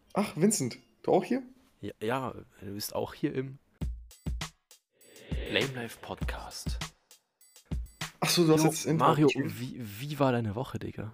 Ach, Vincent, du auch hier? Ja, ja, du bist auch hier im Lame Life Podcast. Ach so, du hast Jo, jetzt das Intro Mario, abgespielt. wie war deine Woche, Digga?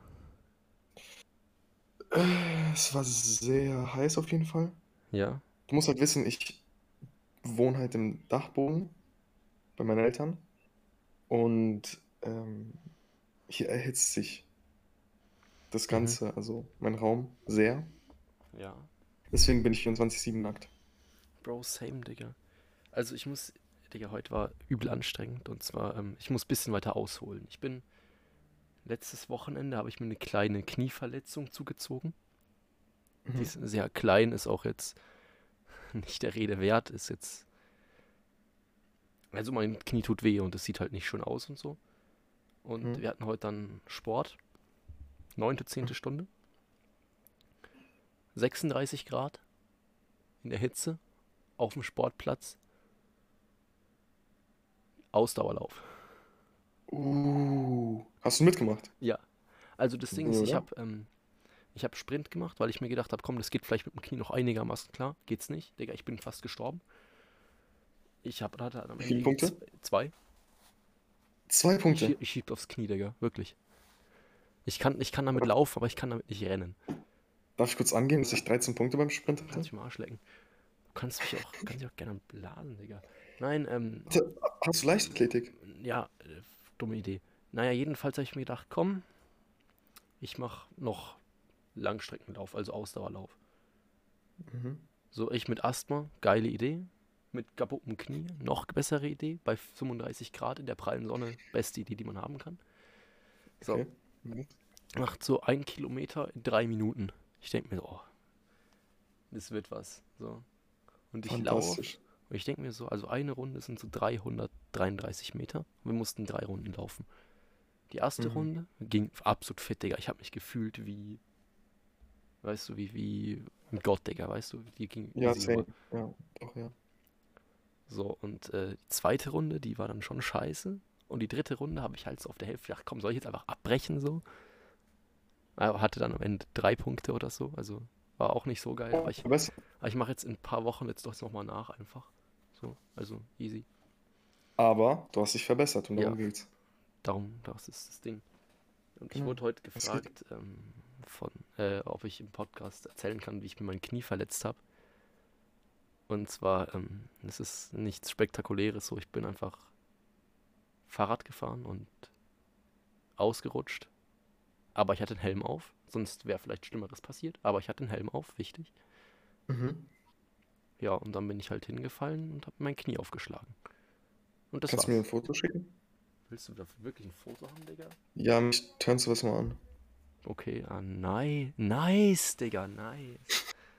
Es war sehr heiß auf jeden Fall. Ja? Du musst halt wissen, ich wohne halt im Dachboden bei meinen Eltern und hier erhitzt sich das Mhm. Ganze, also mein Raum, sehr. Ja. Deswegen bin ich 24/7 nackt. Bro, same, Digga. Also Digga, heute war übel anstrengend und zwar, ich muss ein bisschen weiter ausholen. Letztes Wochenende habe ich mir eine kleine Knieverletzung zugezogen. Die Mhm. ist sehr klein, ist auch jetzt nicht der Rede wert, also mein Knie tut weh und es sieht halt nicht schön aus und so. Und Mhm. wir hatten heute dann Sport, neunte, zehnte Mhm. Stunde, 36 Grad in der Hitze, auf dem Sportplatz, Ausdauerlauf. Hast du mitgemacht? Ja, also das Ding Nee, ist, oder? ich hab Sprint gemacht, weil ich mir gedacht habe, komm, das geht vielleicht mit dem Knie noch einigermaßen klar. Geht's nicht, Digga, ich bin fast gestorben. Hatte dann am Wie Ende viele irgendwie Punkte? zwei. 2 Punkte. Ich schieb aufs Knie, Digga, wirklich. Ich kann damit laufen, aber ich kann damit nicht rennen. Darf ich kurz angeben, dass ich 13 Punkte beim Sprint Kannst hatte? dich mal Arsch lecken. Kannst dich auch gerne blasen, Digga. Nein, Warte, hast du Leichtathletik? ja, dumme Idee. Naja, jedenfalls habe ich mir gedacht, komm, ich mach noch Langstreckenlauf, also Ausdauerlauf. Mhm. So, ich mit Asthma, geile Idee. Mit kaputtem Knie, noch bessere Idee. Bei 35 Grad in der prallen Sonne, beste Idee, die man haben kann. So, Okay. Mhm. macht so 1 Kilometer in 3 Minuten. Ich denke mir so, oh, das wird was. So. Und ich laufe. Fantastisch. Und ich denke mir so, also eine Runde sind so 333 Meter. Wir mussten 3 Runden laufen. Die erste Mhm. Runde ging absolut fit, Digga. Ich habe mich gefühlt wie ein Gott, Digga, weißt du? Die ging Ja, easy same. rüber. Ja, doch, ja. So, und die zweite Runde, die war dann schon scheiße. Und die dritte Runde habe ich halt so auf der Hälfte gedacht, komm, soll ich jetzt einfach abbrechen so? Aber hatte dann am Ende 3 Punkte oder so. Also war auch nicht so geil. Oh, besser. Aber ich mache jetzt in ein paar Wochen jetzt doch nochmal nach einfach. So, also easy. Aber du hast dich verbessert und Ja, darum geht's. das ist das Ding. Und ich Genau. wurde heute Es geht. gefragt, ob ich im Podcast erzählen kann, wie ich mir mein Knie verletzt habe. Und zwar, es ist nichts Spektakuläres, so ich bin einfach Fahrrad gefahren und ausgerutscht. Aber ich hatte einen Helm auf, sonst wäre vielleicht Schlimmeres passiert. Aber ich hatte einen Helm auf, wichtig. Mhm. Ja, und dann bin ich halt hingefallen und habe mein Knie aufgeschlagen. Und das Kannst du mir ein war's. Foto schicken? Willst du dafür wirklich ein Foto haben, Digga? Ja, mich turnst du was mal an. Okay, nice, Digga, nice.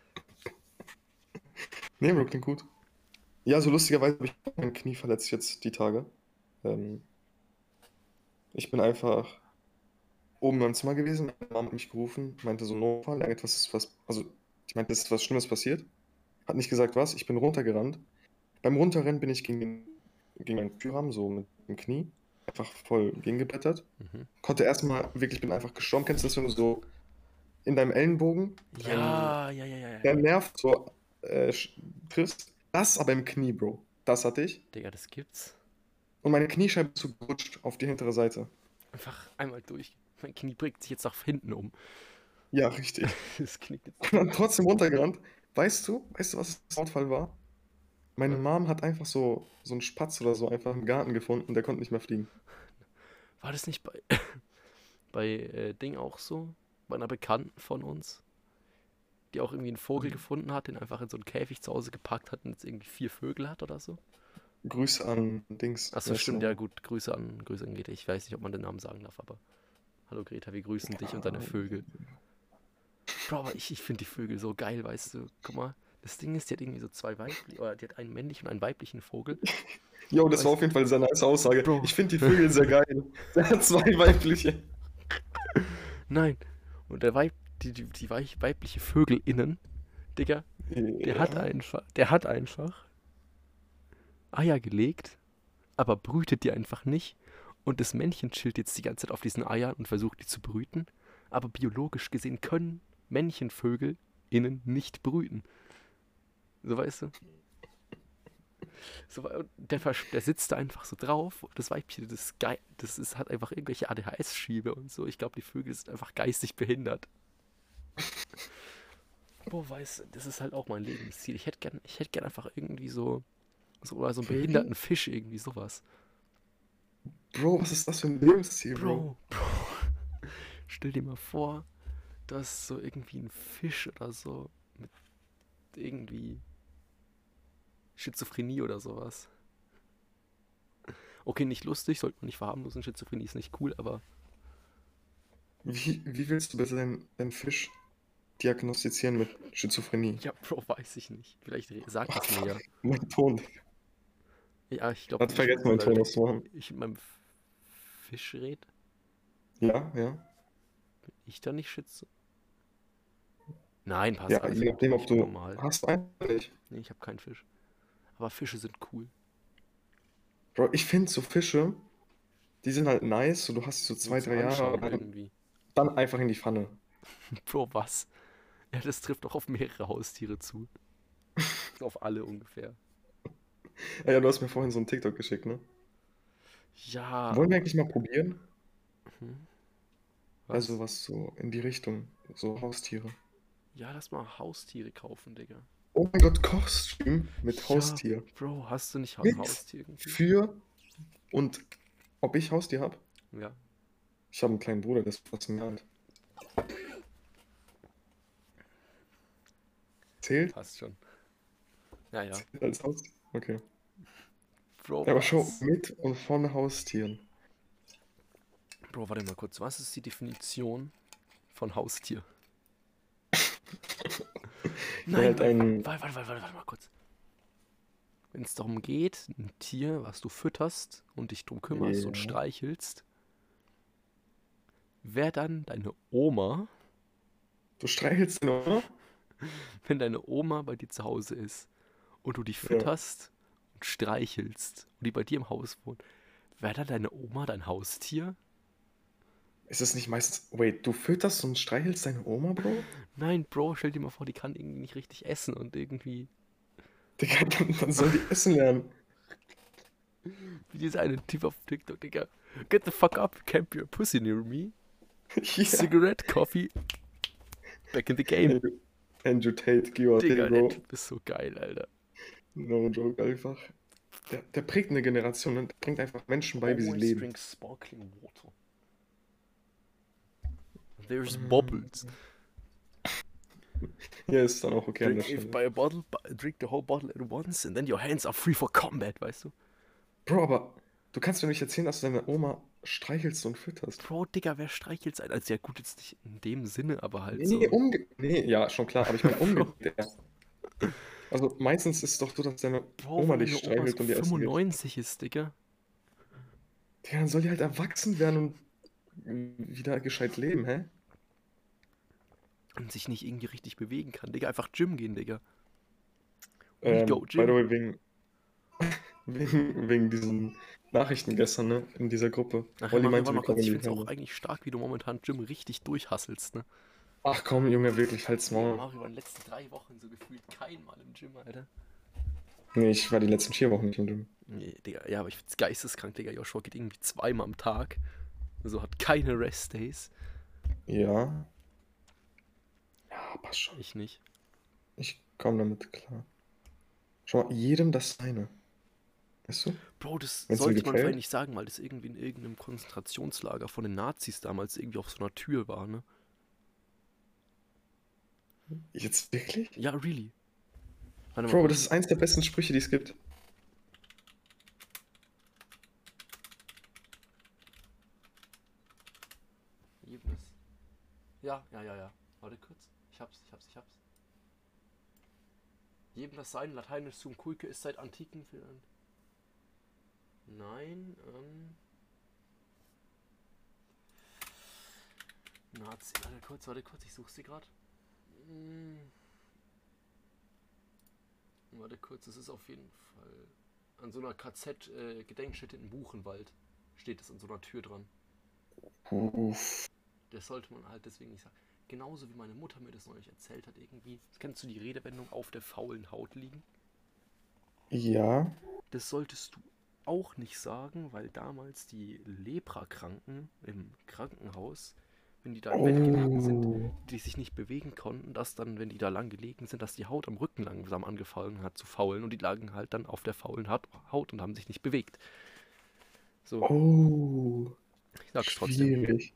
Nee, Bro, klingt gut. Ja, so lustigerweise habe ich mein Knie verletzt jetzt die Tage. Ähm, Ich bin einfach oben im Zimmer gewesen, meine Mama hat mich gerufen, meinte so Notfall, irgendetwas ist also ich meinte, es ist was Schlimmes passiert. Hat nicht gesagt was, ich bin runtergerannt. Beim Runterrennen bin ich gegen meinen Türrahmen, so mit dem Knie, einfach voll gegengebrettert. Mhm. Konnte erstmal wirklich, bin einfach gestorben. Kennst du das, wenn du so in deinem Ellenbogen Ja, ja, ja, ja, ja. der Nerv so triffst? Das aber im Knie, Bro. Das hatte ich. Digga, das gibt's. Und meine Kniescheibe ist so gerutscht auf die hintere Seite. Einfach einmal durch. Mein Knie bringt sich jetzt nach hinten um. Ja, richtig. Das knickt jetzt Und nach dann hinten. trotzdem runtergerannt. Weißt du, was das Notfall war? Meine Was? Mom hat einfach so einen Spatz oder so einfach im Garten gefunden, der konnte nicht mehr fliegen. War das nicht bei Ding auch so? Bei einer Bekannten von uns, die auch irgendwie einen Vogel gefunden hat, den einfach in so einen Käfig zu Hause gepackt hat und jetzt irgendwie 4 Vögel hat oder so? Grüße an Dings, wie Achso, heißt sie stimmt, ja nochmal? gut. Grüße an Greta. Ich weiß nicht, ob man den Namen sagen darf, aber hallo Greta, wir grüßen dich und deine Ja, Vögel. Bro, aber ich finde die Vögel so geil, weißt du. Guck mal, das Ding ist, die hat irgendwie so zwei weibliche, oder die hat einen männlichen und einen weiblichen Vogel. jo, das war Weißt auf jeden Fall eine sehr nice Aussage. Bro, Ich finde die Vögel sehr geil. Der hat zwei weibliche. nein. Und die weibliche Vögel innen, Digga, Ja. der hat einfach Eier gelegt, aber brütet die einfach nicht. Und das Männchen chillt jetzt die ganze Zeit auf diesen Eiern und versucht die zu brüten. Aber biologisch gesehen können Männchenvögel innen nicht brüten. So, weißt du? So, und der sitzt da einfach so drauf. Und das Weibchen, hat einfach irgendwelche ADHS-Schiebe und so. Ich glaube, die Vögel sind einfach geistig behindert. Boah, weißt du, das ist halt auch mein Lebensziel. Ich hätte gern einfach irgendwie oder so einen Vögel? behinderten Fisch, irgendwie sowas. Bro, was ist das für ein Lebensziel, Bro? Bro, stell dir mal vor, du hast so irgendwie einen Fisch oder so mit irgendwie Schizophrenie oder sowas. Okay, nicht lustig, sollte man nicht verharmlosen. Schizophrenie ist nicht cool, aber Wie willst du bitte deinen Fisch diagnostizieren mit Schizophrenie? ja, Bro, weiß ich nicht. Vielleicht sagt es mir ja. Mein Ton. Ja, ich glaube Hat nicht, vergessen, meinen weil Ton auszumachen. ich mit meinem Fisch rede. Ja, ja. Ich da nicht schütze. Nein, passt Ja, alles je gut. nachdem, ob Ich bin du normal. hast einen oder nicht. Nee, ich habe keinen Fisch. Aber Fische sind cool. Bro, ich finde so Fische, die sind halt nice, so du hast sie so Nur zwei, zum 3 Jahre, aber Anschauen dann, irgendwie. dann einfach in die Pfanne. Bro, was? Ja, das trifft doch auf mehrere Haustiere zu. Auf alle ungefähr. Ja, du hast mir vorhin so einen TikTok geschickt, ne? Ja, Wollen wir aber. eigentlich mal probieren? Hm, Also was? was so in die Richtung, so Haustiere. Ja, lass mal Haustiere kaufen, Digga. Oh mein Gott, Kochstream mit Ja, Haustier. Bro, hast du nicht ein Mit, Haustier irgendwie? für und ob ich Haustier habe? Ja, Ich habe einen kleinen Bruder, der ist fast ein Jahr alt. Zählt? passt schon. Ja, ja. Zählt als Haustier? Okay. Bro, Ja, aber schau, was? mit und von Haustieren. Bro, warte mal kurz. Was ist die Definition von Haustier? Ja, Nein, halt ein, warte mal kurz. Wenn es darum geht, ein Tier, was du fütterst und dich drum kümmerst und ja. streichelst, wäre dann deine Oma, Du streichelst den, oder? wenn deine Oma bei dir zu Hause ist und du die Ja. fütterst und streichelst und die bei dir im Haus wohnt, wäre dann deine Oma dein Haustier? Ist es nicht meistens. Wait, du fütterst und streichelst deine Oma, Bro? Nein, Bro, stell dir mal vor, die kann irgendwie nicht richtig essen und irgendwie. Digga, dann soll die essen lernen. Wie dieser eine Typ auf TikTok, Digga. Get the fuck up, camp your pussy near me. Ja. Cigarette, coffee, back in the game. Andrew, Andrew Tate, give or take, Digga, der Bro. Typ ist so geil, Alter. No joke, einfach. Der prägt eine Generation und bringt einfach Menschen bei, wie sie Always leben. drink sparkling water. There's Mm. bubbles. Ja, ist dann auch okay an der Drink if Stelle. by a bottle, drink the whole bottle at once and then your hands are free for combat, weißt du? Bro, aber du kannst mir nicht erzählen, dass du deine Oma streichelst und fütterst. Bro, Digga, wer streichelt sein? Also ja gut, jetzt nicht in dem Sinne, aber halt Nee, so. nee, ja, schon klar, aber ich meine Bro, umgekehrt. Also meistens ist es doch so, dass deine Bro, Oma wenn dich meine Oma so streichelt und dir Essen gibt. 95 ist, Digga. Digga, dann soll die halt erwachsen werden und wieder gescheit leben, hä? Und sich nicht irgendwie richtig bewegen kann, Digga. Einfach Gym gehen, Digga. We go By the Gym. way, wegen diesen Nachrichten gestern, ne? In dieser Gruppe. Nachher, Olli Mario, meinte, warte wir mal kurz. kommen Ich in die find's auch Halle. eigentlich stark, wie du momentan Gym richtig durchhasselst, ne? Ach komm, Junge, wirklich, halt's Digga, Maul. Mario war in den letzten 3 Wochen so gefühlt kein Mal im Gym, Alter. Nee, ich war die letzten 4 Wochen nicht im Gym. Nee, Digga, ja, aber ich find's geisteskrank, Digga. Joshua geht irgendwie 2-mal am Tag. Also hat keine Rest-Days. Ja. Ja, passt schon. Ich nicht. Ich komme damit klar. Schau mal, jedem das seine. Weißt du? Bro, das Wenn es ihm sollte man vielleicht gefällt. nicht sagen, weil das irgendwie in irgendeinem Konzentrationslager von den Nazis damals irgendwie auf so einer Tür war, ne? Jetzt wirklich? Ja, really. Warte mal Bro, das kurz. ist eins der besten Sprüche, die es gibt. Ergebnis. Ja. Warte kurz. Ich hab's. Jedem das sein, lateinisch zum Kulke ist seit Antiken für. Nein, Nazi. Warte kurz, ich suche sie gerade. Warte kurz, es ist auf jeden Fall an so einer KZ-Gedenkstätte in Buchenwald. Steht es an so einer Tür dran. Uff. das sollte man halt deswegen nicht sagen. Genauso wie meine Mutter mir das neulich erzählt hat irgendwie. Kennst du die Redewendung auf der faulen Haut liegen? Ja. Das solltest du auch nicht sagen, weil damals die Leprakranken im Krankenhaus, wenn die da im Bett gelegen sind, Oh. die sich nicht bewegen konnten, dass dann, wenn die da lang gelegen sind, dass die Haut am Rücken langsam angefangen hat zu faulen und die lagen halt dann auf der faulen Haut und haben sich nicht bewegt. So, Oh. ich sag's trotzdem. Schwierig.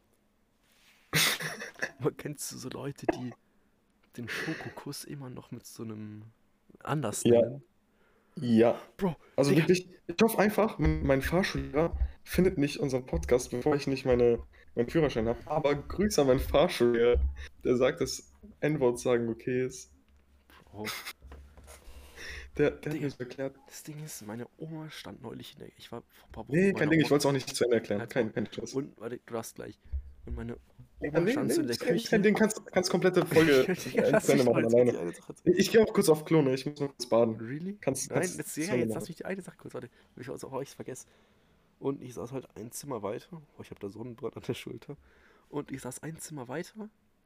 Aber kennst du so Leute, die den Schokokuss immer noch mit so einem anders Ja, nennen? ja. Bro, Also Digga, wirklich, ich hoffe einfach, mein Fahrschullehrer findet nicht unseren Podcast, bevor ich nicht meinen Führerschein habe. Aber Grüße an meinen Fahrschullehrer, der sagt, dass N-Wort sagen okay ist. Bro, Der hat Digga, mir so erklärt. das Ding ist, meine Oma stand neulich in der. Ich war vor ein paar Wochen Nee, mit kein meiner Ding, Oma. ich wollte es auch nicht zu Ende erklären. Halt's Maul. Kein Stress. Und, warte, du darfst gleich. Und meine Ja, Oma nee, stand so nee, in der ist kein Küche. Ding, kannst komplette Folge Digga, zu lass Ende mich mal machen jetzt kurz die alleine. eine Sache erzählen. Ich gehe auch kurz auf Klo, ne? Ich muss noch kurz baden. Really? Nein, Kannst ja, zu Ende jetzt lass machen. mich die eine Sache kurz, warte. Bevor ich vergesse. Und ich saß halt ein Zimmer weiter. Oh, ich habe da Sonnenbrand an der Schulter. Und ich saß ein Zimmer weiter.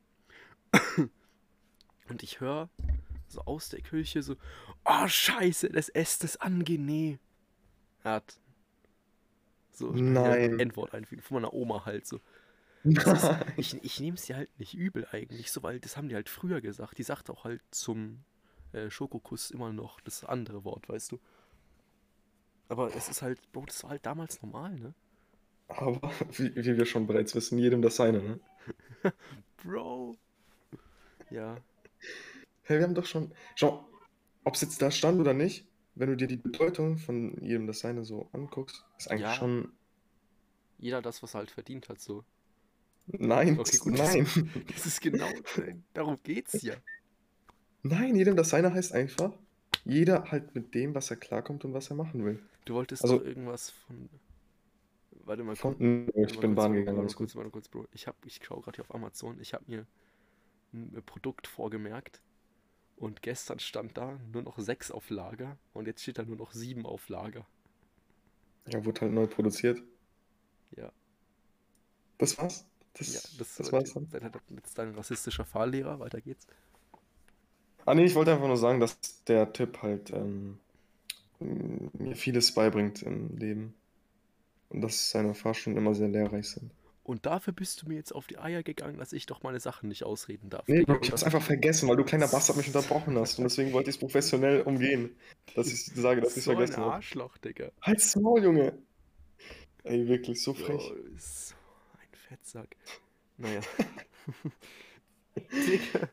Und ich höre so aus der Küche so: Oh, Scheiße, das Essen ist angenehm. Er hat so hier Nein. Endwort einfügen. Von meiner Oma halt so. Das ist, Nein. ich nehme es dir halt nicht übel eigentlich, so, weil das haben die halt früher gesagt. Die sagt auch halt zum Schokokuss immer noch das andere Wort, weißt du. Aber es ist halt, Bro, das war halt damals normal, ne? Aber wie wir schon bereits wissen, jedem das seine, ne? Bro. Ja, Hey, wir haben doch schon. Schau, ob es jetzt da stand oder nicht, wenn du dir die Bedeutung von jedem das seine so anguckst, ist eigentlich ja, schon. jeder das, was er halt verdient hat, so. Nein, Okay, gut, nein. das ist genau, darum geht's ja. Nein, jedem das seine heißt einfach, jeder halt mit dem, was er klarkommt und was er machen will. Du wolltest doch Also, irgendwas von, warte mal kurz, ich bin Bahn gegangen, alles gut. warte mal kurz, Bro. Ich schaue gerade hier auf Amazon, ich habe mir ein Produkt vorgemerkt. Und gestern stand da nur noch 6 auf Lager und jetzt steht da nur noch 7 auf Lager. Ja, wurde halt neu produziert. Ja, Das war's. ja, Das war's dann. dann hat jetzt dein rassistischer Fahrlehrer, weiter geht's. Ah, nee, ich wollte einfach nur sagen, dass der Tipp halt mir vieles beibringt im Leben. Und dass seine Fahrstunden immer sehr lehrreich sind. Und dafür bist du mir jetzt auf die Eier gegangen, dass ich doch meine Sachen nicht ausreden darf, Nee, Digga. Bro, ich Und hab's dass einfach ich vergessen, weil du kleiner Bastard mich unterbrochen hast. Und deswegen wollte ich es professionell umgehen, dass ich sage, dass ich es so ein vergessen habe. Arschloch, Digga. Halt's Maul, Junge! Ey, wirklich, so Bro, frech. so ein Fettsack. Naja. Digga.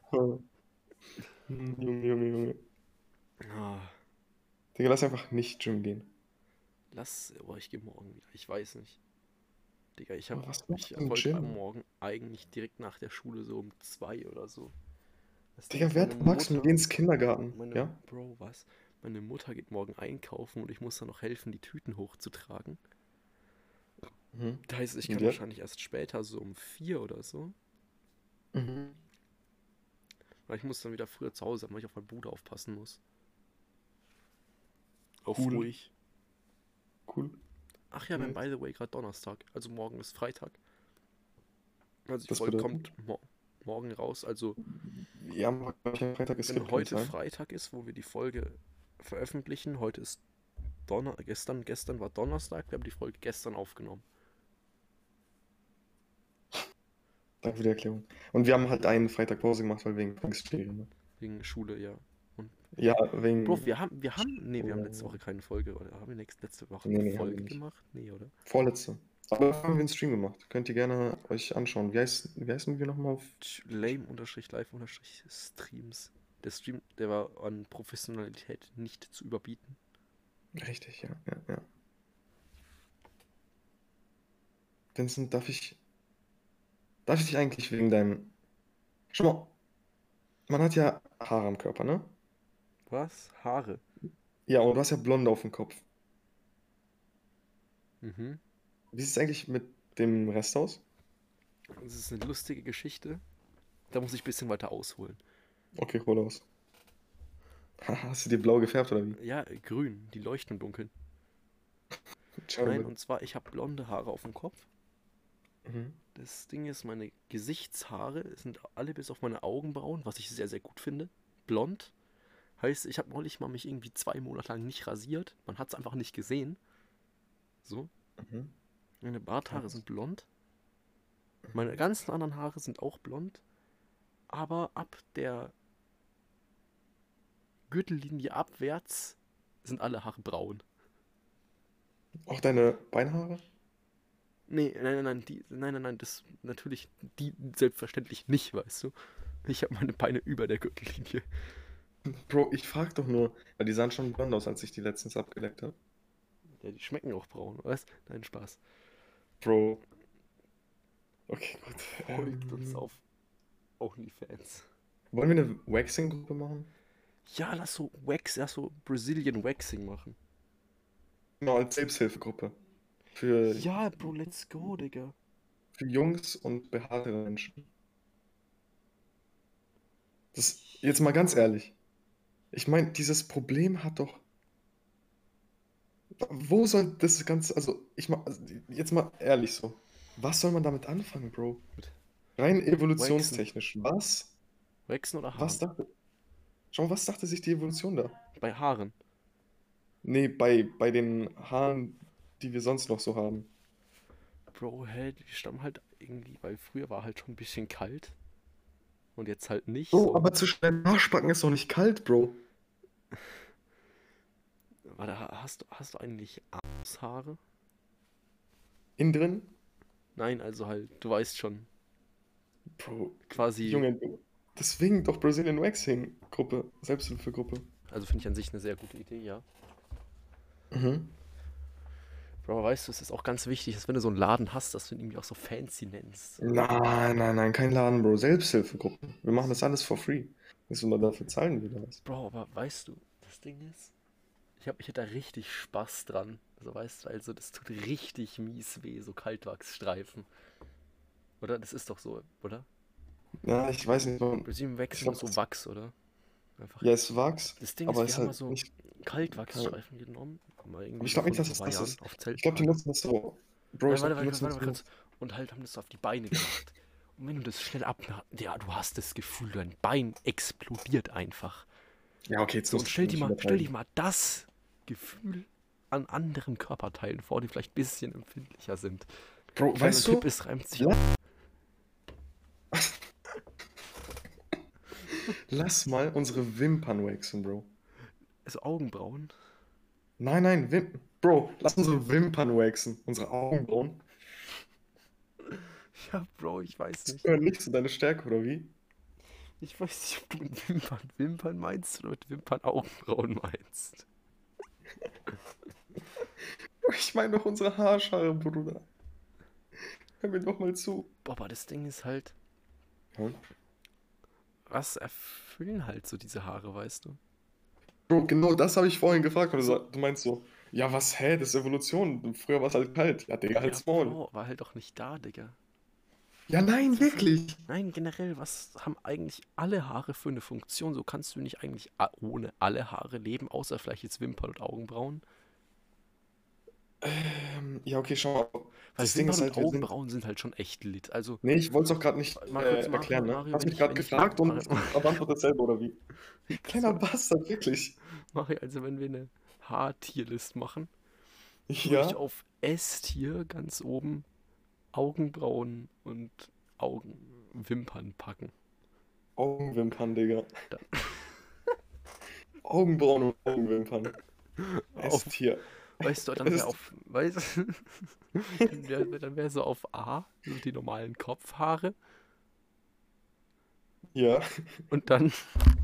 Junge. Ah, Digga, lass einfach nicht Gym gehen. ich gehe morgen wieder. Ich weiß nicht. Digga, Aber was machst ich du im wollte Gym? morgen eigentlich direkt nach der Schule so um 2 oder so. Das Ding Digga, ist, meine werd erwachsen und geh Mutter, ins Kindergarten. meine, Ja? Bro, was? Meine Mutter geht morgen einkaufen und ich muss dann noch helfen, die Tüten hochzutragen. Mhm. Das heißt, ich Und kann jetzt? wahrscheinlich erst später, so um 4 oder so. Mhm. Weil ich muss dann wieder früher zu Hause sein, weil ich auf meinen Bruder aufpassen muss. Auf Cool. ruhig. Cool. Ach ja, wir haben Nice. by the way gerade Donnerstag. Also morgen ist Freitag. Also die Das Folge bedeutet? kommt morgen raus. Also Ja, am Freitag ist wenn Skip, kann heute sein. Freitag ist, wo wir die Folge veröffentlichen, heute ist gestern war Donnerstag, wir haben die Folge gestern aufgenommen. Danke für die Erklärung. Und wir haben halt einen Freitag Pause gemacht, weil wegen Pfingstferien. Ne? Wegen Schule, ja. Und Ja, Bro, wegen. wir haben letzte Woche keine Folge, oder haben wir letzte Woche eine Nee, haben wir Folge nicht. gemacht? Nee, oder? Vorletzte. Aber dafür haben wir einen Stream gemacht. Könnt ihr gerne euch anschauen. Wie heißen wir nochmal auf. Lame-live-streams. Der Stream, der war an Professionalität nicht zu überbieten. Richtig, ja. Vincent, darf ich dich eigentlich wegen deinem. Schau mal, man hat ja Haare am Körper, ne? Was? Haare. Ja, und du hast ja Blonde auf dem Kopf. Mhm. Wie sieht es eigentlich mit dem Rest aus? Das ist eine lustige Geschichte. Da muss ich ein bisschen weiter ausholen. Okay, hol aus. Hast du dir blau gefärbt oder wie? Ja, grün, die leuchten im Dunkeln. Ciao, Nein, bitte. und zwar, ich habe blonde Haare auf dem Kopf. Mhm. Das Ding ist, meine Gesichtshaare sind alle bis auf meine Augenbrauen, was ich sehr, sehr gut finde, blond. Heißt, ich habe neulich mal mich irgendwie 2 Monate lang nicht rasiert. Man hat es einfach nicht gesehen. So. Mhm. Meine Barthaare Krass. sind blond. Meine Mhm. ganzen anderen Haare sind auch blond. Aber ab der Gürtellinie abwärts sind alle Haare braun. Auch deine Beinhaare? Nee, nein, das natürlich die selbstverständlich nicht, weißt du. Ich habe meine Beine über der Gürtellinie. Bro, ich frag doch nur, weil die sahen schon blond aus, als ich die letztens abgeleckt habe. Ja, die schmecken auch braun, weißt? Nein, Spaß. Bro, okay, gut. Folgt uns auf OnlyFans. Wollen wir eine Waxing-Gruppe machen? Ja, lass so Brazilian Waxing machen. Genau, als Selbsthilfegruppe. Für, Ja, Bro, let's go, Digga. für Jungs und behaarte Menschen. Das, jetzt mal ganz ehrlich. Ich meine, dieses Problem hat doch. Wo soll das Ganze. Also, also, jetzt mal ehrlich so. Was soll man damit anfangen, Bro? Mit Rein Waxen. evolutionstechnisch. Was? Waxen oder Was Haaren? dachte. Schau, was dachte sich die Evolution da? Bei Haaren. Nee, bei den Haaren, die wir sonst noch so haben. Bro, hä, die stammen halt irgendwie, weil früher war halt schon ein bisschen kalt. Und jetzt halt nicht Bro, so. aber zwischen deinen Arschbacken ist doch nicht kalt, Bro. Warte, hast du eigentlich Arschhaare? Innen drin? Nein, also halt, du weißt schon. Bro, Quasi, Junge, deswegen doch Brazilian Waxing Gruppe, Selbsthilfegruppe. also finde ich an sich eine sehr gute Idee, ja. Mhm. Bro, aber weißt du, es ist auch ganz wichtig, dass wenn du so einen Laden hast, dass du ihn irgendwie auch so fancy nennst. Nein, nein, nein, kein Laden, Bro. Selbsthilfegruppe. Wir machen das alles for free. Müssen wir dafür zahlen wieder was? Bro, aber weißt du, das Ding ist, ich hätte da richtig Spaß dran. Also weißt du, also das tut richtig mies weh, so Kaltwachsstreifen. Oder? Das ist doch so, oder? Ja, ich weiß nicht, Brazilian ich Waxing glaube, ist so Wachs, oder? Einfach. ja, es Wachs, Das Ding aber ist, wir es ist haben mal halt so nicht. Kein, Kaltwachsstreifen genommen, haben wir aber irgendwie ich so glaube nicht, vor dass es zwei das Jahren ist. auf Ich glaube, die Zeltlager. nutzen das so. Bro, ich Nein, glaube, die nutzen das warte so. kurz. Und halt haben das auf die Beine gemacht. Und wenn du das schnell abmachst, ja, du hast das Gefühl, dein Bein explodiert einfach. Ja, okay, jetzt So, und musst du schon nicht stell dir übertreiben. mal das Gefühl an anderen Körperteilen vor, die vielleicht ein bisschen empfindlicher sind. Bro, Kleiner weißt Tipp, du, es reimt sich la auf. lass mal unsere Wimpern waxen, Bro. Also Augenbrauen. Nein, nein, Bro, lass unsere Wimpern waxen. Unsere Augenbrauen. Ja, Bro, ich weiß Das nicht. gehört nicht zu deiner Stärke, oder wie? Ich weiß nicht, ob du mit Wimpern meinst oder mit Wimpern Augenbrauen meinst. Ich meine doch unsere Haarschale, Bruder. Hör mir doch mal zu. Boah, aber das Ding ist halt, Ja. was erfüllen halt so diese Haare, weißt du? Bro, genau das habe ich vorhin gefragt. Und So, du meinst so, ja, was, hä, das ist Evolution. Früher war es halt kalt. Ja, Digga, ja, halt's Maul. Bro, war halt doch nicht da, Digga. Ja, nein, So für. wirklich. Nein, generell, was haben eigentlich alle Haare für eine Funktion? So kannst du nicht eigentlich ohne alle Haare leben, außer vielleicht jetzt Wimpern und Augenbrauen. Ja, okay, schau mal. Weil Das Ding Wimpern ist und halt, wir sind. Augenbrauen sind halt schon echt lit. Also, Nee, ich wollte es auch gerade nicht Mario, erklären, ne? Du Mario, hast wenn mich ich, gerade wenn ich, gefragt und Mario, beantwortet selber, oder wie? Kleiner so, Bastard, wirklich. Mario, also wenn wir eine Haartierlist machen, würde ich Ja, auf S-Tier ganz oben Augenbrauen und Augenwimpern packen. Augenwimpern, Digga. Dann Augenbrauen und Augenwimpern. auf, S-Tier. weißt du, Es ist. dann wär so auf A, so die normalen Kopfhaare. Ja. Und dann,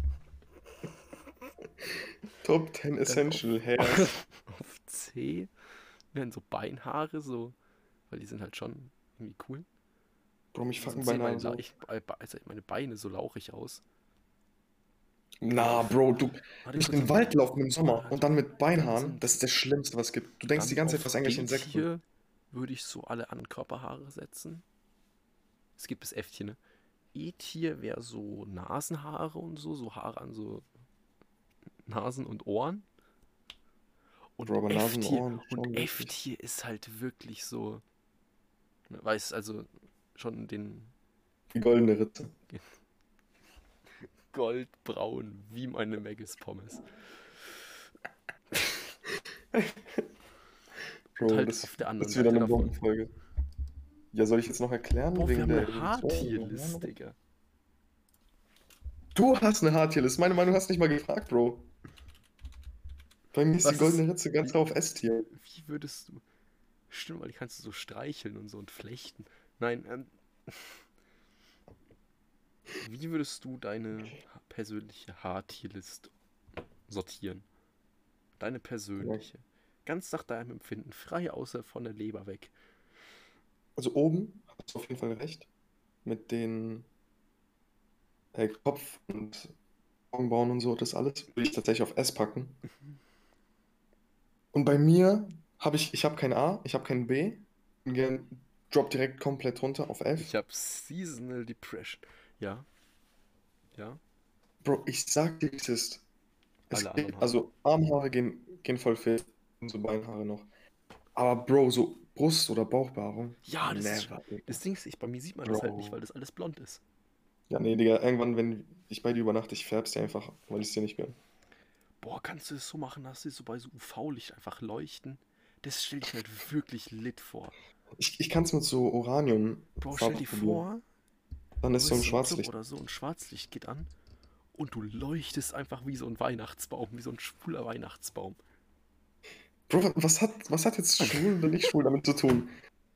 Top 10 dann auf, Essential Hairs. auf C wären so Beinhaare, so, weil die sind halt schon irgendwie cool. Bro, mich Sonst fucken sehen beinahe so. also meine Beine so lauchig aus. Bro, Na, Bro, du warte durch kurz, den Wald laufen im Sommer und dann mit dann Beinhaaren, sind, das ist das Schlimmste, was es gibt. Du denkst die dann ganze Zeit, auf was eigentlich Insekten. D-Tier würde ich so alle anderen Körperhaare setzen. Es gibt bis F-Tier, ne? E-Tier wäre so Nasenhaare und so Haare an so Nasen und Ohren. Und Bro, aber Nasen, F-Tier, Ohren, und schon wichtig. F-Tier ist halt wirklich so Weiß also schon den Die goldene Ritze. goldbraun wie meine Maggis Pommes. Und Bro, halt das auf der anderen ist wieder Seite eine davon. Bombenfolge. Ja, soll ich jetzt noch erklären Boah, wir wegen haben der eine Evolution? Haartierlist, Digga. Du hast eine Haartierlist. Meine Meinung hast nicht mal gefragt, Bro. Bei mir ist die Was ist. goldene Ritze ganz Wie, klar auf S-Tier. wie würdest du. Stimmt, weil die kannst du so streicheln und so und flechten. Nein, wie würdest du deine persönliche Haartierlist sortieren? Deine Ja. persönliche. Ganz nach deinem Empfinden. Frei außer von der Leber weg. Also oben hast du auf jeden Fall recht. Mit den Kopf und Augenbrauen und so, das alles würde ich tatsächlich auf S packen. Und bei mir ich habe kein A, ich habe kein B. Drop direkt komplett runter auf F. Ich habe Seasonal Depression. Ja, ja. Bro, ich sag dir, wie es ist. Alle anderen Haare. Also Armhaare gehen voll fit und so Beinhaare noch. Aber Bro, so Brust- oder Bauchbehaarung, Ja, das ist. never, Digga. Das Ding ist, bei mir sieht man das halt nicht, weil Bro. das alles blond ist. Ja, nee, Digga, irgendwann, wenn ich bei dir übernachte, ich färb's dir einfach, weil ich es dir nicht gönn. Boah, kannst du es so machen, dass sie so bei so UV-Licht einfach leuchten? Das stelle ich mir halt wirklich lit vor. Ich kann es mit so Bro, stell Oranium-Farbe dir probieren. vor, Dann du ist so ein bist im Club Schwarzlicht. oder so und Schwarzlicht geht an und du leuchtest einfach wie so ein Weihnachtsbaum, wie so ein schwuler Weihnachtsbaum. Bro, was hat jetzt schwul oder nicht schwul damit zu tun?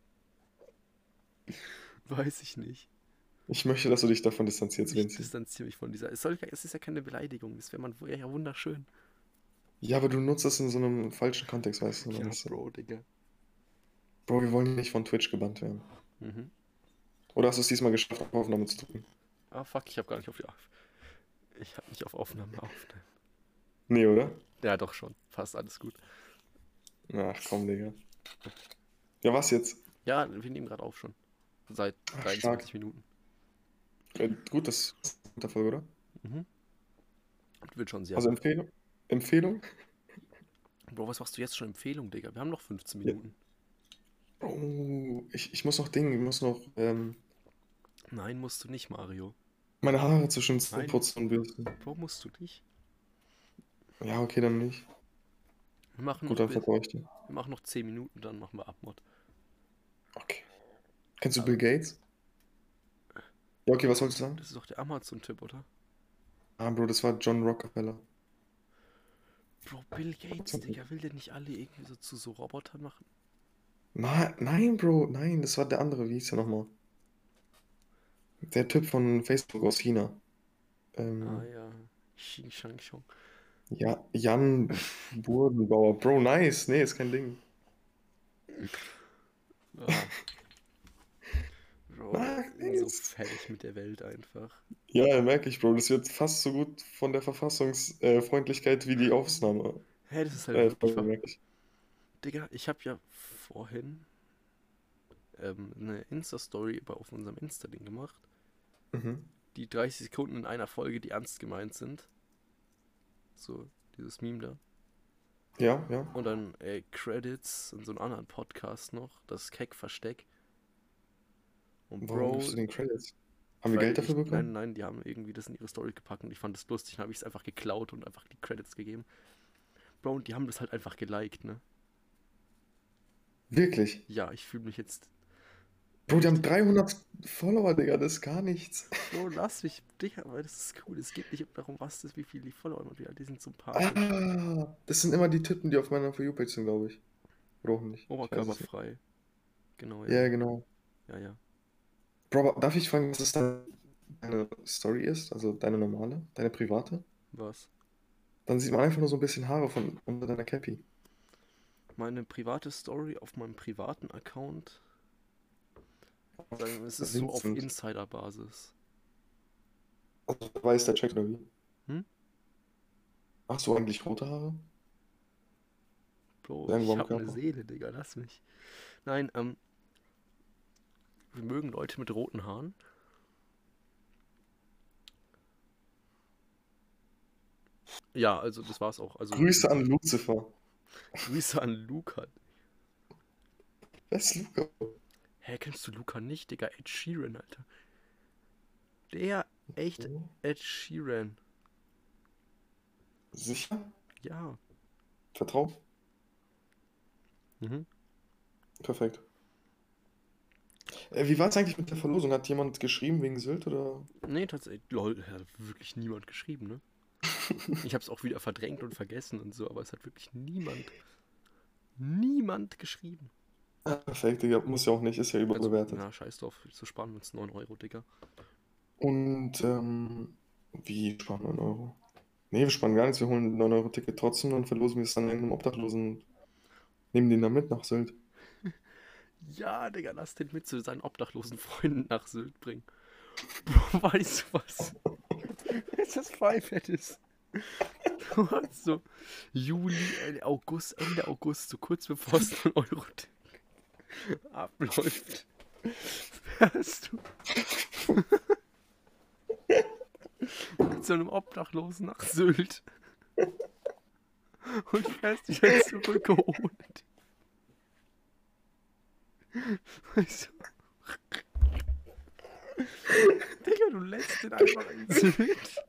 Weiß ich nicht. Ich möchte, dass du dich davon distanzierst, Ich Vinci. distanziere mich von dieser. Es ist ja keine Beleidigung, das wäre ja wunderschön. Ja, aber du nutzt das in so einem falschen Kontext, weißt du? Ja, Dann ist, Bro, Digga. Bro, wir wollen hier nicht von Twitch gebannt werden. Mhm. Oder hast du es diesmal geschafft, auf Aufnahme zu drücken? Ah, fuck, ich habe gar nicht auf die. Ich habe nicht auf Aufnahme aufnehmen. Nee, oder? Ja, doch schon. Fast alles gut. Ach komm, Digga. Ja, was jetzt? Ja, wir nehmen gerade auf schon. Seit Ach, stark. 23 Minuten. Gut, das ist eine gute Folge, oder? Mhm. Wird schon sehr Also gut. Empfehlung? Empfehlung? Bro, was machst du jetzt schon Empfehlung, Digga? Wir haben noch 15 Ja. Minuten. Oh, ich muss noch Dinge, ich muss noch Nein, musst du nicht, Mario. meine Haare zwischen Nein, putzen und bürsten. Bro, musst du nicht. Ja, okay, dann nicht. Wir machen Gut, noch dann bis. vertraue ich dir. Wir machen noch 10 Minuten, dann machen wir Abmod. Okay. Kennst du Also, Bill Gates? Ja, okay, was wolltest du sagen? das ist doch der Amazon-Tipp, oder? Ah, Bro, das war John Rockefeller. Bro, Bill Gates, Digga, will der nicht alle irgendwie so zu so Robotern machen? Nein, Bro, nein, das war der andere, wie hieß der nochmal? Der Typ von Facebook aus China. Ah Ähm, ja. Xing Shang Chong. ja, Jan Burdenbauer. Bro, nice. Nee, ist kein Ding. Ah, Bro, Ah, ich bin so nice. fertig mit der Welt einfach. Ja, merke ich, Bro. Das wird fast so gut von der Verfassungsfreundlichkeit wie die Aufnahme. Hä, das ist halt wirklich Folge, merke ich. Digga, ich habe ja vorhin eine Insta-Story auf unserem Insta-Ding gemacht. Mhm. Die 30 Sekunden in einer Folge, die ernst gemeint sind. So, dieses Meme da. Ja, ja. Und dann Credits in so einem anderen Podcast noch, das Keck-Versteck. Und Warum gibst Bro, du den Credits? Haben wir weil Geld dafür nein, bekommen? nein, die haben irgendwie das in ihre Story gepackt und ich fand das lustig, dann habe ich es einfach geklaut und einfach die Credits gegeben. Bro, und die haben das halt einfach geliked, ne? Wirklich? Ja, ich fühle mich jetzt Bro, die haben richtig. 300 Follower, Digga. Das ist gar nichts. Bro, lass mich, Digga, weil das ist cool. Es geht nicht darum, was das, wie viel die Follower und wie alt die sind sympathisch. Ah, das sind immer die Typen, die auf meiner For You-Page sind, glaube ich. Oder auch nicht. Ich weiß es nicht. Oberkörperfrei. Genau, ja. Ja, genau. Ja, ja. Bro, aber darf ich fragen, was das deine Story ist? Also deine normale, deine private? Was? Dann sieht man einfach nur so ein bisschen Haare von unter deiner Cappy. Meine private Story auf meinem privaten Account. Sagen wir, es ist so auf Vincent. Insider-Basis. Also weiß der Check oder wie? Hm? Hast du eigentlich rote Haare? Bro, Irgendwo ich am hab ne Körper? Seele, Digga, lass mich. Nein, wir mögen Leute mit roten Haaren. Ja, also das war's auch. Also, Grüße an Lucifer. Grüße an Luca. Wer ist Luca? Hä, kennst du Luca nicht, Digga? Ed Sheeran, Alter. Der, echt Okay. Ed Sheeran. Sicher? Ja. Vertrau? Mhm. Perfekt. Wie war es eigentlich mit der Verlosung? Hat jemand geschrieben wegen Sylt oder? Nee, tatsächlich, lol, hat wirklich niemand geschrieben, ne? Ich hab's auch wieder verdrängt und vergessen und so, aber es hat wirklich niemand geschrieben. Ah, perfekt, Digga. Muss ja auch nicht, ist ja Also, überbewertet. na, scheiß drauf, so sparen wir uns 9 Euro, Digga. Und, wie sparen 9 Euro? Nee, wir sparen gar nichts. Wir holen ein 9-Euro-Ticket trotzdem und verlosen wir es dann irgendeinem Obdachlosen. Nehmen den da mit nach Sylt. Ja, Digga, lass den mit zu seinen obdachlosen Freunden nach Sylt bringen. Bro, weißt du was? Jetzt das Pfeifett ist. Du hast so Juli, August, Ende August, so kurz bevor es 9 Euro abläuft, fährst du mit so einem Obdachlosen nach Sylt und fährst wieder zurückgeholt. Weißt du, Digga, du lässt den einfach in Sylt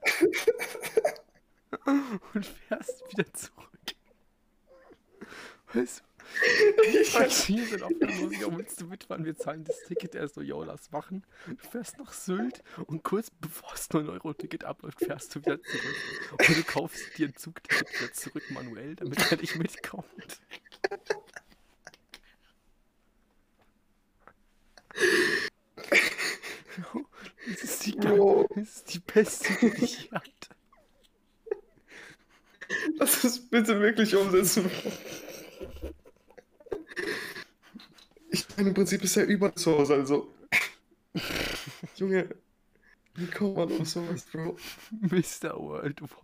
und fährst wieder zurück. Weißt du, fragst hier sind Obdachlosen, ja, willst du mitfahren? Wir zahlen das Ticket. Er ist so, yo, lass machen. Du fährst nach Sylt und kurz bevor das 9-Euro-Ticket abläuft, fährst du wieder zurück. Und du kaufst dir ein Zugticket wieder zurück manuell, damit er nicht mitkommt. Das ist Bro, das ist die beste Idee, die ich hatte. lass es bitte wirklich umsetzen. Ich meine, im Prinzip ist er über zu Hause, also. Junge, wie kommt man auf sowas, Bro? Mr. Worldwide.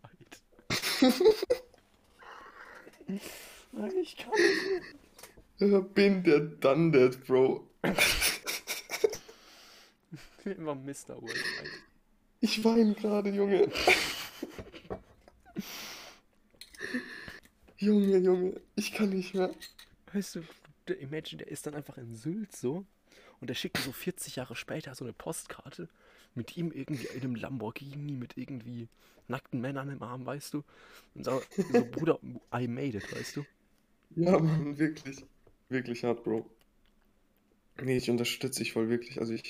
Ich kann Bin der done that, Bro. immer Mr. Worldwide. Ich weine gerade, Junge. Junge, ich kann nicht mehr. Weißt du, Imagine, der ist dann einfach in Sylt so und der schickt dir so 40 Jahre später so eine Postkarte mit ihm irgendwie in einem Lamborghini mit irgendwie nackten Männern im Arm, weißt du? Und so Bruder, I made it, weißt du? Ja, Mann, wirklich. Wirklich hart, Bro. Nee, ich unterstütze dich voll wirklich. Also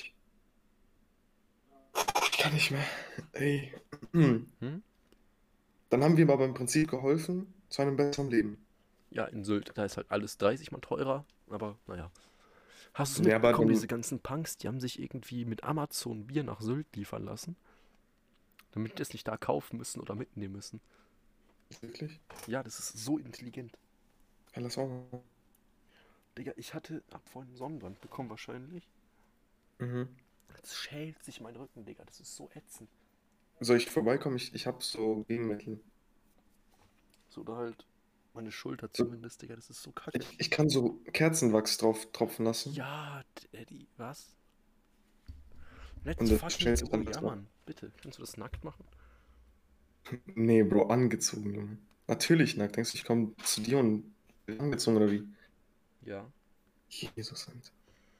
ich kann nicht mehr. Ey. Hm? Dann haben wir ihm aber im Prinzip geholfen zu einem besseren Leben. Ja, in Sylt, da ist halt alles 30 Mal teurer, aber naja. Hast du es Ja, aber mitbekommen, diese dann. ganzen Punks, die haben sich irgendwie mit Amazon Bier nach Sylt liefern lassen, damit die es nicht da kaufen müssen oder mitnehmen müssen. Wirklich? Ja, das ist so intelligent. Ja, lass auch mal. Digga, hab vorhin einen Sonnenbrand bekommen wahrscheinlich. Mhm. Jetzt schält sich mein Rücken, Digga, das ist so ätzend. Soll ich vorbeikommen? Ich hab so Gegenmittel. So, oder halt meine Schulter So, zumindest, Digga, das ist so kacke. ich kann so Kerzenwachs drauf tropfen lassen Ja, Eddie, was? Let's und das fucking stellt sich go, dann ja, besser. Mann. Bitte, kannst du das nackt machen? Nee, Bro, angezogen, Junge. Natürlich nackt. Denkst du, ich komme zu dir und bin angezogen oder wie? Ja. Jesus. Alter.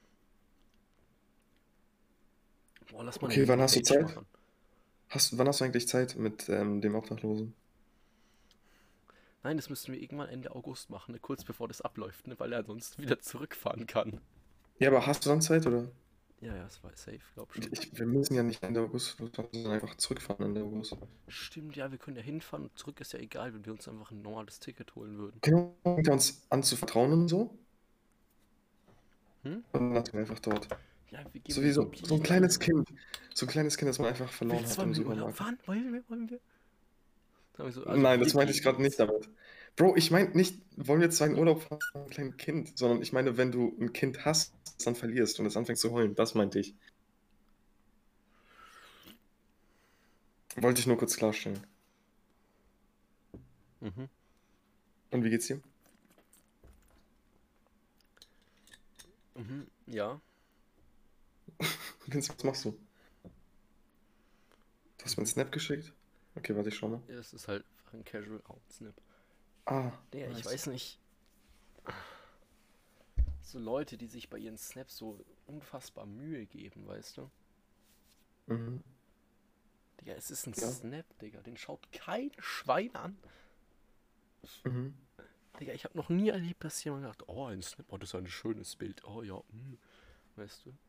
Boah, lass mal eine Okay, wann hast du Mini-Page Zeit? machen. Wann hast du eigentlich Zeit mit dem Obdachlosen? Nein, das müssten wir irgendwann Ende August machen, ne? Kurz bevor das abläuft, ne? Weil er sonst wieder zurückfahren kann. Ja, aber hast du dann Zeit oder? Ja, ja, es war safe, glaub schon. Wir müssen ja nicht Ende August, sondern einfach zurückfahren Ende August. Stimmt, ja, wir können ja hinfahren und zurück ist ja egal, wenn wir uns einfach ein normales Ticket holen würden. Genau, fängt er uns an zu vertrauen und so. Hm? Und dann lassen wir einfach dort. Ja, wir geben ihm so ein Sowieso, so ein Bierchen kleines und so. Kind. So ein kleines Kind, das man einfach verloren Willst hat du, wollen im wir in den Urlaub Supermarkt. fahren? Wollen wir? Sagen wir so, also Nein, wir das meinte ich gehen gerade nicht jetzt. damit. Bro, ich meine nicht, wollen wir jetzt einen Urlaub fahren mit einem kleinen Kind, sondern ich meine, wenn du ein Kind hast, das dann verlierst und es anfängt zu heulen, das meinte ich. Wollte ich nur kurz klarstellen. Mhm. Und wie geht's dir? Mhm. Ja. Vince, was machst du? Du hast mir einen Snap geschickt? Okay, warte, ich schau mal. Ja, es ist halt einfach ein Casual Out-Snap. Ah, Der, ich nice. weiß nicht. so Leute, die sich bei ihren Snaps so unfassbar Mühe geben, weißt du? Mhm. Digga, es ist ein Ja. Snap, Digga. Den schaut kein Schwein an. Mhm. Digga, ich habe noch nie erlebt, dass jemand sagt, oh, ein Snap, oh, das ist ein schönes Bild. Oh ja, weißt du?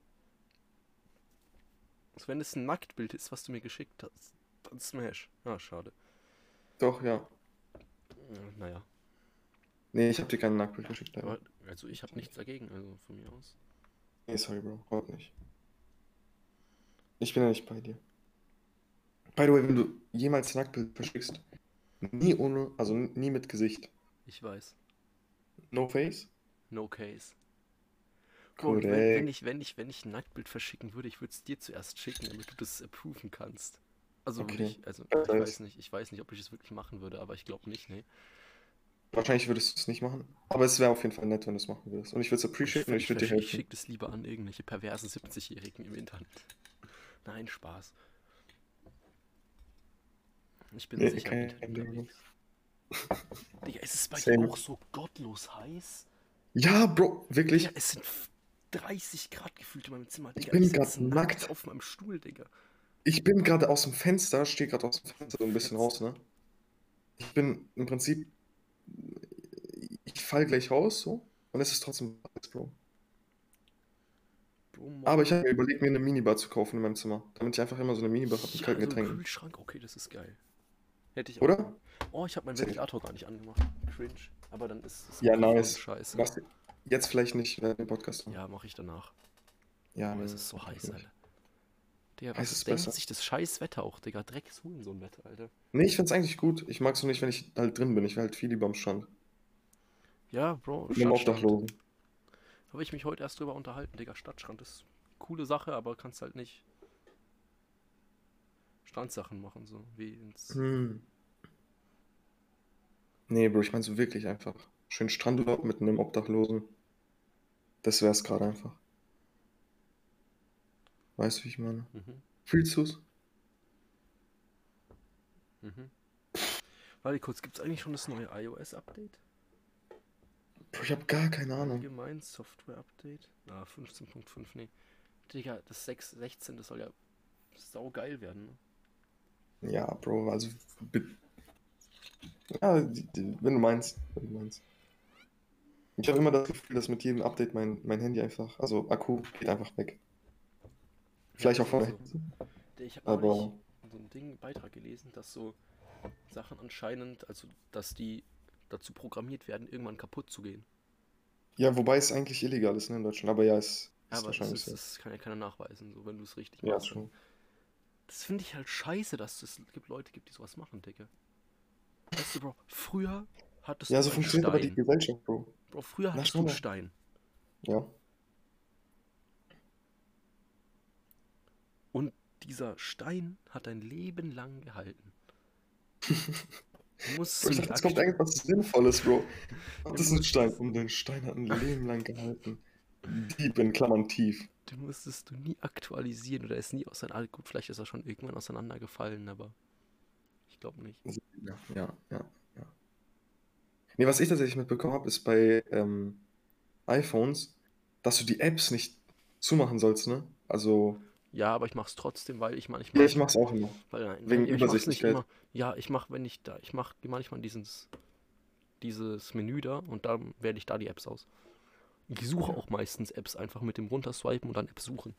Also wenn es ein Nacktbild ist, was du mir geschickt hast, dann Smash. Ah, schade. Doch, ja. Naja, Nee, ich habe dir keinen Nacktbild geschickt, leider. aber also ich habe nichts dagegen, also von mir aus. Nee, sorry, Bro. Heute nicht. Ich bin ja nicht bei dir. By the way, wenn du jemals ein Nacktbild verschickst, nie ohne, also nie mit Gesicht. Ich weiß. No face? No case. Bro, und Korrekt. wenn ich ein Nacktbild verschicken würde, ich würde es dir zuerst schicken, damit du das approven kannst. Also würde Okay. ich, also Das heißt, ich weiß nicht, ob ich es wirklich machen würde, aber ich glaube nicht, nee. wahrscheinlich würdest du es nicht machen. Aber es wäre auf jeden Fall nett, wenn du es machen würdest. Und ich würde es appreciaten und ich würde dir Ich helfen. schicke das lieber an irgendwelche perversen 70-Jährigen im Internet. Nein, Spaß. Ich bin Nee, sicher im kein Internet Ding. unterwegs. Digga, ist es bei dir Same. auch so gottlos heiß? Ja, Bro, Digga, wirklich. es sind 30 Grad gefühlt in meinem Zimmer, Ich Digga. Ich bin sitze gerade nackt nackt. auf meinem Stuhl, Digga. Ich bin gerade aus dem Fenster, stehe gerade aus dem Vom Fenster so ein bisschen raus, Fenster. ne? Ich bin im Prinzip, ich fall gleich raus, so. Und es ist trotzdem heiß, Bro. Bro, Aber ich morgen. habe mir überlegt, mir eine Minibar zu kaufen in meinem Zimmer. Damit ich einfach immer so eine Minibar habe mit Ja, kalten also ein Getränken. Kühlschrank, okay, das ist geil. Hätte ich auch Oder? gern. Oh, ich habe meinen Safe. Ventilator gar nicht angemacht. Cringe. Aber dann ist das Ja, Mikrofon nice. scheiße. Was? Jetzt vielleicht nicht, wenn wir den Podcast machen. Ja, mache ich danach. Ja, Oh, es nee, ist so mach heiß, nicht. Alter. Digga, Heiß was ist denkt besser. sich das scheiß Wetter auch, Digga? Dreck ist in so ein Wetter, Alter. Nee, ich find's eigentlich gut. Ich mag's nur nicht, wenn ich halt drin bin. Ich will halt viel lieber am Strand. Ja, Bro, Mit einem Stadtstrand. Obdachlosen. Habe ich mich heute erst drüber unterhalten, Digga. Stadtstrand ist coole Sache, aber kannst halt nicht Strandsachen machen, so wie ins. Hm. Nee, Bro, ich meine so wirklich einfach. Schön Strandurlaub mit einem Obdachlosen. Das wär's gerade einfach. Weißt du, wie ich meine? Mhm, Fühlst du's? mhm. Warte kurz, gibt's eigentlich schon das neue iOS-Update? Bro, ich habe gar keine Ahnung. Allgemein Software-Update? Ah, 15.5, nee. Digga, das 6.16, das soll ja saugeil werden, ne? Ja, Bro, also. Ja, wenn du meinst. Wenn du meinst. Ich habe immer das Gefühl, dass mit jedem Update mein Handy einfach, also Akku geht einfach weg. Ja, Vielleicht ist auch auch von der so. Hitze. Ich habe neulich Aber so ein Beitrag gelesen, dass so Sachen anscheinend, also dass die dazu programmiert werden, irgendwann kaputt zu gehen. ja, wobei es eigentlich illegal ist, ne, in Deutschland. Aber ja, es ist Aber wahrscheinlich so. das kann ja keiner nachweisen, so wenn du es richtig Ja, machst, dann. true. Das finde ich halt scheiße, dass es Leute gibt, die sowas machen, Digga. Weißt du, Bro, früher hattest Ja, du so einen funktioniert aber die Stein. Gesellschaft, Bro. Bro, früher Na, hattest du schon einen mal. Stein. Ja. Und dieser Stein hat dein Leben lang gehalten. Du musstest Bro, du ich nicht dachte, jetzt kommt aktuell. irgendwas Sinnvolles, Bro. Du Das ist ein Stein. musstest, Und den Stein hat ein Leben lang gehalten. Dieb in Klammern tief. du musstest du nie aktualisieren oder ist nie auseinander. Gut, vielleicht ist er schon irgendwann auseinandergefallen, aber ich glaube nicht. Also, ja, ja, ja, ja. Nee, was ich tatsächlich mitbekommen habe, ist bei iPhones, dass du die Apps nicht zumachen sollst, ne? Also, Ja, aber ich mach's trotzdem, weil ich ja, manchmal. ich mach's auch immer. Weil nein, Wegen ich mach's nicht Übersichtlichkeit. immer. Ja, ich mach, wenn ich da. Ich mach manchmal dieses Menü da und dann wähle ich da die Apps aus. Ich suche Ja. auch meistens Apps einfach mit dem Runterswipen und dann Apps suchen.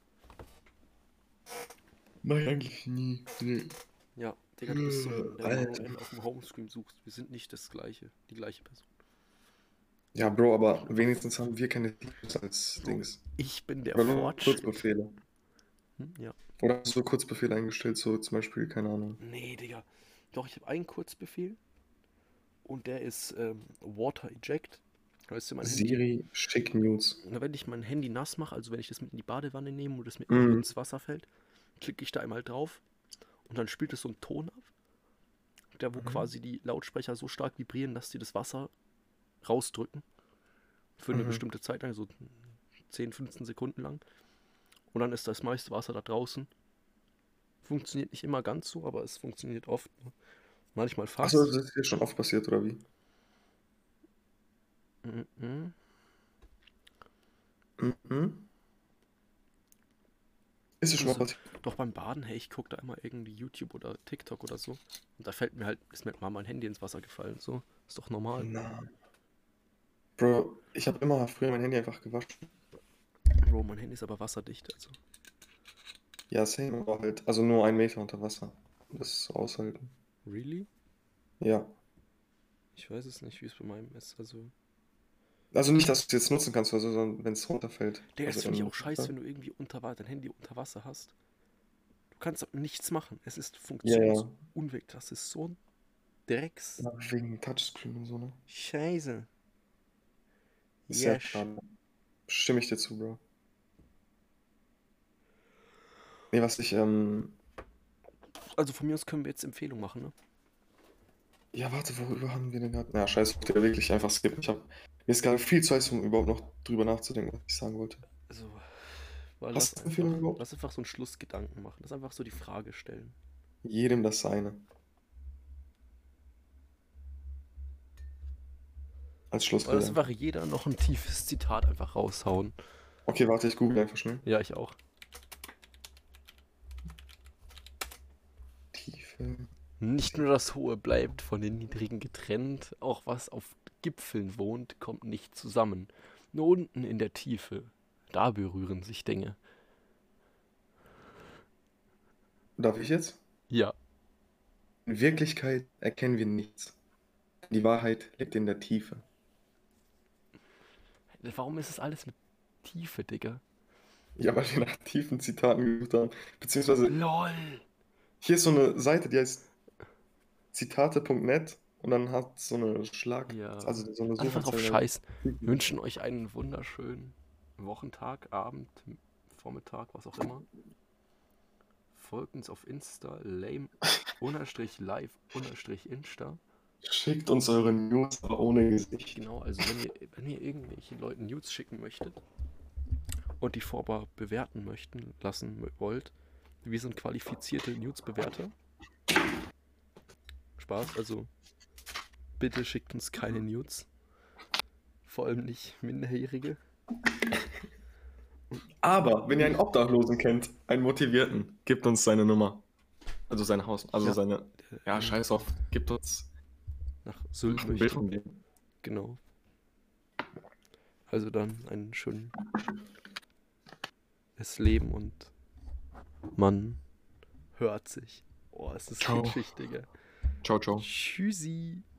Mach ich eigentlich nie. Nee. Ja, Digga, du bist so der Alter. Manuel auf dem Homescreen suchst. Wir sind nicht die gleiche Person. Ja, Bro, aber wenigstens haben wir keine Features als Bro, Dings. ich bin der Oder nur Fortschritt. Kurzbefehle. Ja. Oder hast du so Kurzbefehle eingestellt, so zum Beispiel, keine Ahnung. Nee, Digga. Doch, ich habe einen Kurzbefehl und der ist Water Eject. Weißt du, mein Handy. Siri, schick News. Wenn ich mein Handy nass mache, also wenn ich das mit in die Badewanne nehme und das mit mir Mhm. ins Wasser fällt, klicke ich da einmal drauf und dann spielt es so einen Ton ab, der wo Mhm. quasi die Lautsprecher so stark vibrieren, dass die das Wasser rausdrücken. Für eine Mhm. bestimmte Zeit lang, so 10, 15 Sekunden lang. Und dann ist das meiste Wasser da draußen. Funktioniert nicht immer ganz so, aber es funktioniert oft. Ne? Manchmal Achso, fast. das ist dir schon oft passiert, oder wie? Mhm. Mhm. Ist es schon mal Also, passiert? doch beim Baden, hey, ich gucke da immer irgendwie YouTube oder TikTok oder so. Und da fällt mir halt, ist mir mal mein Handy ins Wasser gefallen. So, ist doch normal. Na. Bro, ich habe immer früher mein Handy einfach gewaschen. Bro, mein Handy ist aber wasserdicht, also. Ja, same, aber halt, also nur 1 Meter unter Wasser. Das ist so aushalten. Really? Ja. Ich weiß es nicht, wie es bei meinem ist. Also, Also nicht, dass du es jetzt nutzen kannst, oder so, sondern wenn es runterfällt. Digga, Also das finde ich in auch scheiße, Wasser. wenn du irgendwie dein Handy unter Wasser hast. Du kannst nichts machen. Es ist Ja, ja. funktionsunweg. Das ist so ein Drecks. Ja, wegen Touchscreen und so, ne? Scheiße. Ist sehr Yes. schade. Stimme ich dir zu, Bro. Nee, was ich, Also von mir aus können wir jetzt Empfehlung machen, ne? ja, warte, worüber haben wir denn gerade? Ja, scheiß auf, der wirklich einfach skippen. Mir ist gerade viel zu heiß, um überhaupt noch drüber nachzudenken, was ich sagen wollte. Also, weil Hast du eine Empfehlung überhaupt? lass einfach so einen Schlussgedanken machen. Lass einfach so die Frage stellen. Jedem das seine. Als Oder lass einfach Schlussgedanke. jeder noch ein tiefes Zitat einfach raushauen. Okay, warte, ich google einfach schnell. Ja, ich auch. Tiefe. Nicht nur das Hohe bleibt von den Niedrigen getrennt, auch was auf Gipfeln wohnt, kommt nicht zusammen. Nur unten in der Tiefe, da berühren sich Dinge. Darf ich jetzt? Ja, In Wirklichkeit erkennen wir nichts. Die Wahrheit liegt in der Tiefe. warum ist es alles mit Tiefe, Digga? Ja, weil wir nach tiefen Zitaten gesucht haben. Beziehungsweise, LOL! hier ist so eine Seite, die heißt zitate.net und dann hat so eine Ja, also so eine lass einfach drauf Suchanzeige. scheißen. Wir wünschen euch einen wunderschönen Wochentag, Abend, Vormittag, was auch immer. Folgt uns auf Insta, lame_live_insta. Schickt uns eure News, aber ohne Gesicht. Genau, also wenn ihr irgendwelchen Leuten News schicken möchtet und die vorher bewerten wollt, wir sind qualifizierte News-Bewerter. Spaß, also bitte schickt uns keine Nudes. Vor allem nicht Minderjährige. Aber wenn ihr einen Obdachlosen kennt, einen Motivierten, gebt uns seine Nummer. Also sein Haus, also Ja. seine. Ja, scheiß auf, gebt uns Nach Sylt ein Bild möchte. von dem. Genau. Also dann einen schönen Leben und man hört sich. Oh, es ist Ciao. kitschig, Digga. Ciao, ciao. Tschüssi.